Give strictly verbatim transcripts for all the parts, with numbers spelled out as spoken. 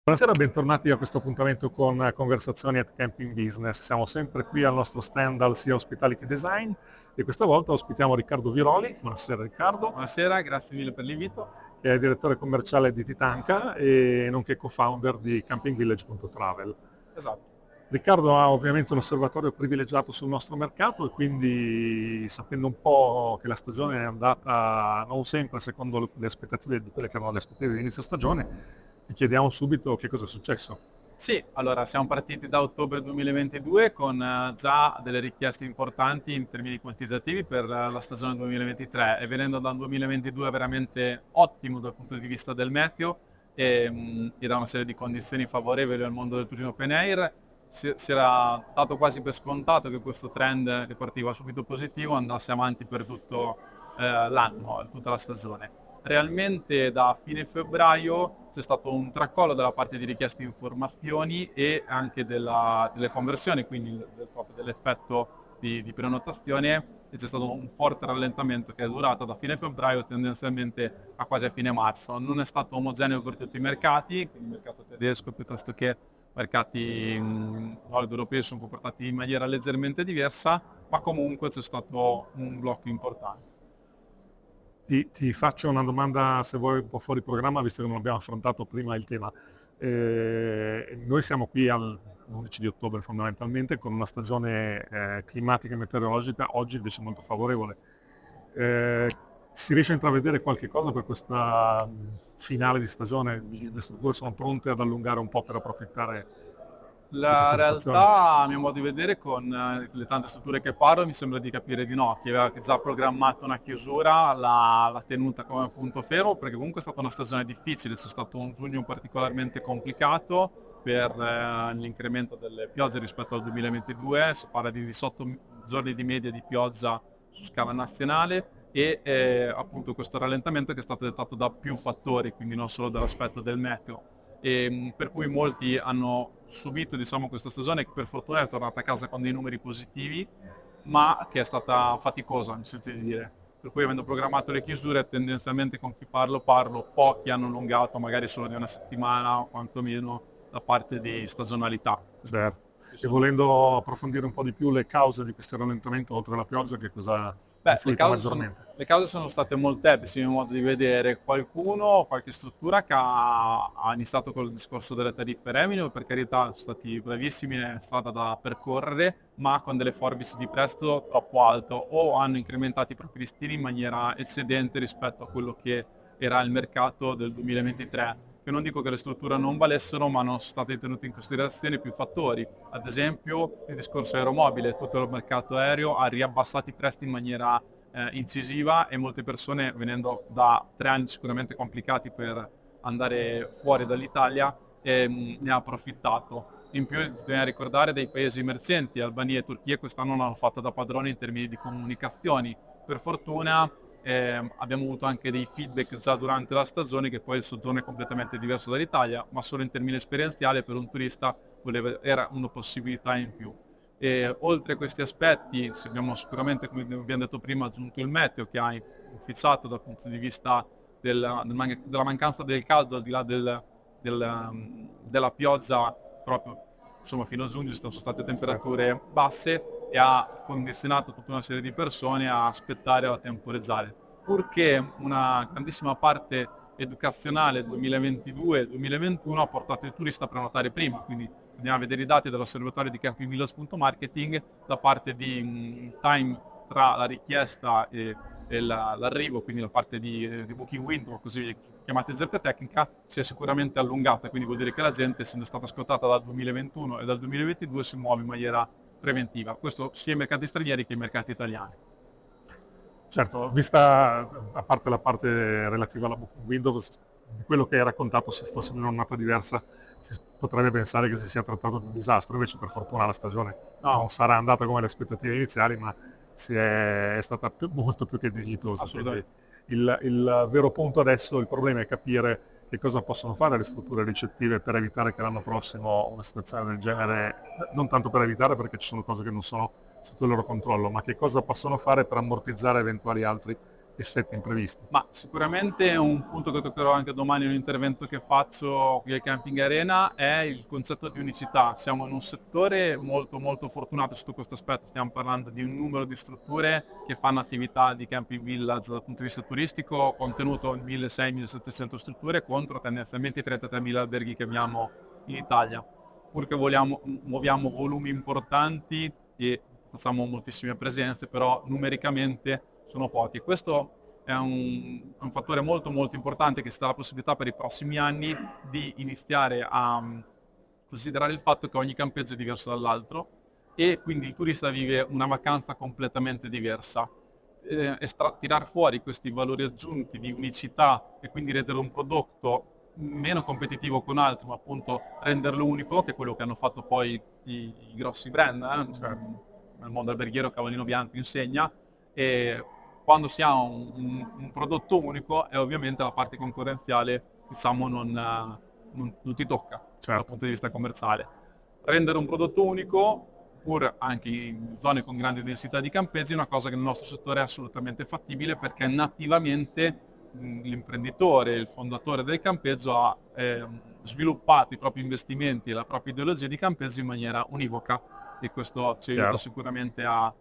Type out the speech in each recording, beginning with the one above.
Buonasera, bentornati a questo appuntamento con Conversazioni at Camping Business. Siamo sempre qui al nostro stand al Sia Hospitality Design e questa volta ospitiamo Riccardo Viroli. Buonasera Riccardo. Buonasera, grazie mille per l'invito. Che è direttore commerciale di Titanca e nonché co-founder di camping village punto travel. Esatto. Riccardo ha ovviamente un osservatorio privilegiato sul nostro mercato e quindi, sapendo un po' che la stagione è andata non sempre secondo le aspettative di quelle che erano le aspettative di inizio stagione, ti chiediamo subito che cosa è successo. Sì, allora siamo partiti da ottobre duemilaventidue con eh, già delle richieste importanti in termini quantitativi per eh, la stagione duemilaventitré e venendo da un duemilaventidue veramente ottimo dal punto di vista del meteo e, mh, e da una serie di condizioni favorevoli al mondo del turismo open air, si, si era dato quasi per scontato che questo trend che partiva subito positivo andasse avanti per tutto eh, l'anno, tutta la stagione. Realmente da fine febbraio c'è stato un tracollo dalla parte di richieste informazioni e anche della, delle conversioni, quindi del, proprio dell'effetto di, di prenotazione, e c'è stato un forte rallentamento che è durato da fine febbraio tendenzialmente a quasi a fine marzo. Non è stato omogeneo per tutti i mercati, quindi il mercato tedesco piuttosto che mercati nord europei sono comportati in maniera leggermente diversa, ma comunque c'è stato un blocco importante. Ti, ti faccio una domanda, se vuoi, un po' fuori programma, visto che non abbiamo affrontato prima il tema. Eh, noi siamo qui all'undici di ottobre fondamentalmente con una stagione eh, climatica e meteorologica oggi invece molto favorevole. Eh, si riesce a intravedere qualche cosa per questa finale di stagione? Le strutture sono pronte ad allungare un po' per approfittare? La realtà, a mio modo di vedere, con eh, le tante strutture che parlo, mi sembra di capire di no. Chi aveva già programmato una chiusura l'ha, l'ha tenuta come punto fermo, perché comunque è stata una stagione difficile, c'è stato un giugno particolarmente complicato per eh, l'incremento delle piogge rispetto al duemilaventidue, si parla di diciotto giorni di media di pioggia su scala nazionale e eh, appunto questo rallentamento che è stato dettato da più fattori, quindi non solo dall'aspetto del meteo. E, per cui molti hanno subito, diciamo, questa stagione che per fortuna è tornata a casa con dei numeri positivi, ma che è stata faticosa, mi sento di dire. Per cui avendo programmato le chiusure, tendenzialmente con chi parlo parlo, pochi hanno allungato magari solo di una settimana o quantomeno la parte di stagionalità. Certo. E volendo approfondire un po' di più le cause di questo rallentamento oltre alla pioggia, che cosa Beh, le influita cause, sono, maggiormente? le cause sono state molteplici, a mio modo di vedere. Qualcuno, qualche struttura che ha, ha iniziato col discorso delle tariffe revenue, per carità sono stati bravissimi, è strada da percorrere, ma con delle forbici di prezzo troppo alto o hanno incrementato i propri listini in maniera eccedente rispetto a quello che era il mercato del duemilaventitré. Io non dico che le strutture non valessero, ma non sono state tenute in considerazione più fattori. Ad esempio il discorso aeromobile, tutto il mercato aereo ha riabbassato i prezzi in maniera eh, incisiva e molte persone, venendo da tre anni sicuramente complicati per andare fuori dall'Italia, ehm, ne ha approfittato. In più bisogna ricordare dei paesi emergenti, Albania e Turchia quest'anno hanno fatto da padroni in termini di comunicazioni. Per fortuna eh, abbiamo avuto anche dei feedback già durante la stagione che poi il soggiorno è completamente diverso dall'Italia, ma solo in termini esperienziali per un turista voleva, era una possibilità in più. E oltre a questi aspetti abbiamo sicuramente, come abbiamo detto prima, aggiunto il meteo che ha inficiato dal punto di vista della, della mancanza del caldo, al di là del, del, della pioggia, proprio insomma fino a giugno sono state temperature basse e ha condizionato tutta una serie di persone a aspettare o a temporeggiare. Purché una grandissima parte educazionale duemilaventidue duemilaventuno ha portato il turista a prenotare prima, quindi andiamo a vedere i dati dell'osservatorio di camping village punto marketing, la parte di mh, time tra la richiesta e, e la, l'arrivo, quindi la parte di, di booking window, così chiamata in gerga tecnica, si è sicuramente allungata, quindi vuol dire che la gente, essendo stata ascoltata dal duemilaventuno e dal duemilaventidue, si muove in maniera preventiva. Questo sia i mercati stranieri che i mercati italiani. Certo, vista a parte la parte relativa alla booking window, di quello che hai raccontato, se fosse un'annata diversa si potrebbe pensare che si sia trattato di un disastro, invece per fortuna la stagione no, non sarà andata come le aspettative iniziali, ma si è, è stata più, molto più che dignitosa. Il, il vero punto adesso, il problema è capire che cosa possono fare le strutture ricettive per evitare che l'anno prossimo una situazione del genere, non tanto per evitare perché ci sono cose che non sono sotto il loro controllo, ma che cosa possono fare per ammortizzare eventuali altri e sette imprevisti. Ma sicuramente un punto che toccherò anche domani in un intervento che faccio qui al Camping Arena è il concetto di unicità. Siamo in un settore molto molto fortunato sotto questo aspetto, stiamo parlando di un numero di strutture che fanno attività di camping village dal punto di vista turistico contenuto in milleseicento millesettecento strutture contro tendenzialmente i trentatremila alberghi che abbiamo in Italia. Pur che vogliamo, muoviamo volumi importanti e facciamo moltissime presenze, però numericamente sono pochi. Questo è un, è un fattore molto molto importante che ci dà la possibilità per i prossimi anni di iniziare a um, considerare il fatto che ogni campeggio è diverso dall'altro e quindi il turista vive una vacanza completamente diversa. Eh, estra- tirar fuori questi valori aggiunti di unicità e quindi rendere un prodotto meno competitivo con altri, ma appunto renderlo unico, che è quello che hanno fatto poi i, i grossi brand, eh? Certo. Nel mondo alberghiero Cavallino Bianco insegna, e quando si ha un, un, un prodotto unico è ovviamente la parte concorrenziale, diciamo, non, non, non ti tocca Certo. dal punto di vista commerciale. Rendere un prodotto unico, pur anche in zone con grande densità di campeggi, è una cosa che nel nostro settore è assolutamente fattibile perché nativamente l'imprenditore, il fondatore del campeggio ha eh, sviluppato i propri investimenti e la propria ideologia di campeggio in maniera univoca e questo ci aiuta Chiaro. sicuramente a,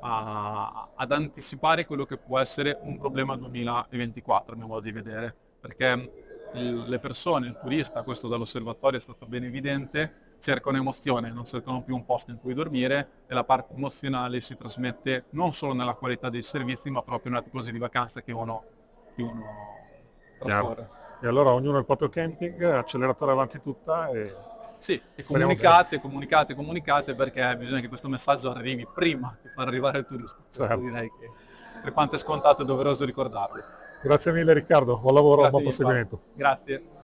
a, ad anticipare quello che può essere un problema duemilaventiquattro a mio modo di vedere, perché il, le persone, il turista, questo dall'osservatorio è stato ben evidente, cercano emozione, non cercano più un posto in cui dormire e la parte emozionale si trasmette non solo nella qualità dei servizi ma proprio nella tipologia di vacanza che uno che uno trascorre. E allora ognuno il proprio camping, acceleratore avanti tutta e sì, e speriamo comunicate, che... comunicate, comunicate perché bisogna che questo messaggio arrivi prima di far arrivare il turista. Certo. Direi che per quanto è scontato è doveroso ricordarlo. Grazie mille Riccardo, buon lavoro, Grazie buon mille, proseguimento. Grazie.